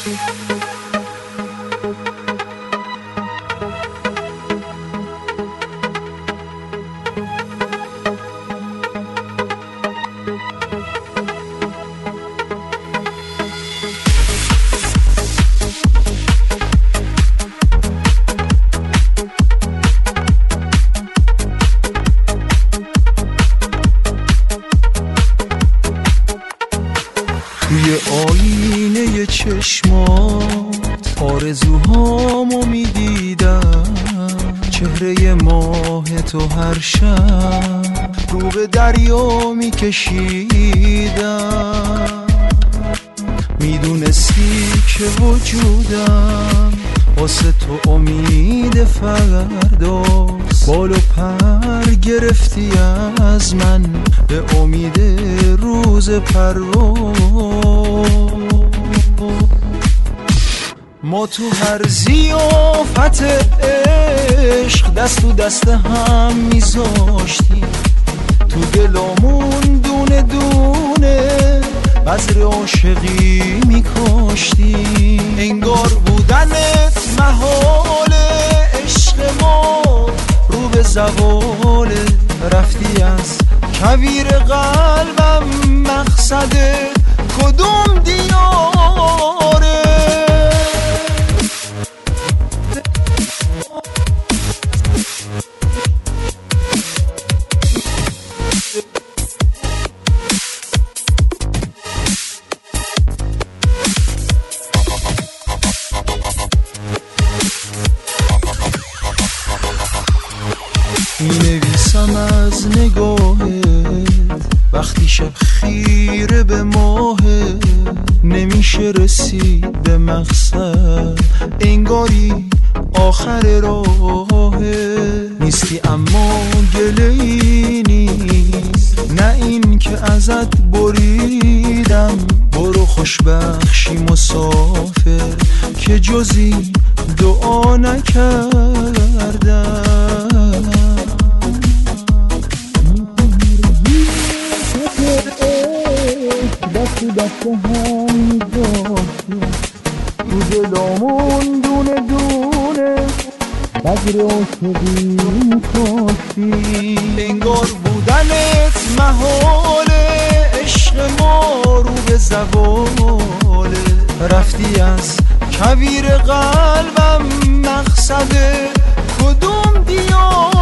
توی آینه چشمات آرزوهامو میدیدم، چهره ماه تو هر شب رو به دریا میکشیدم. میدونستی که وجودم واسه تو امید فرداست، بال و پر گرفتی از من به امید روز پرواز. ما تو هر ضیافت عشق دست تو دست هم میذاشتیم، تو دلامون دونه دونه بذر عاشقی میکاشتیم. انگار بودنت محاله، عشق ما رو به زواله، رفتی از کویر قلبم مقصد کدوم دیاره. می‌نویسم از نگاهت وقتی شب خیره به ماهت، نمیشه رسید به مقصد، انگاری آخر راهه. نیستی اما گله‌ای نیست، نه این که ازت بریدم. برو خوشبخشی مسافر که جزی دعا نکردم. دست هم می‌ذاشتی، تو دلامون دونه دونه بذر عاشقی می‌کاشتی. انگار بودنت محاله، عشق ما رو به زواله، رفتی از کویر قلبم مقصد کدوم دیار.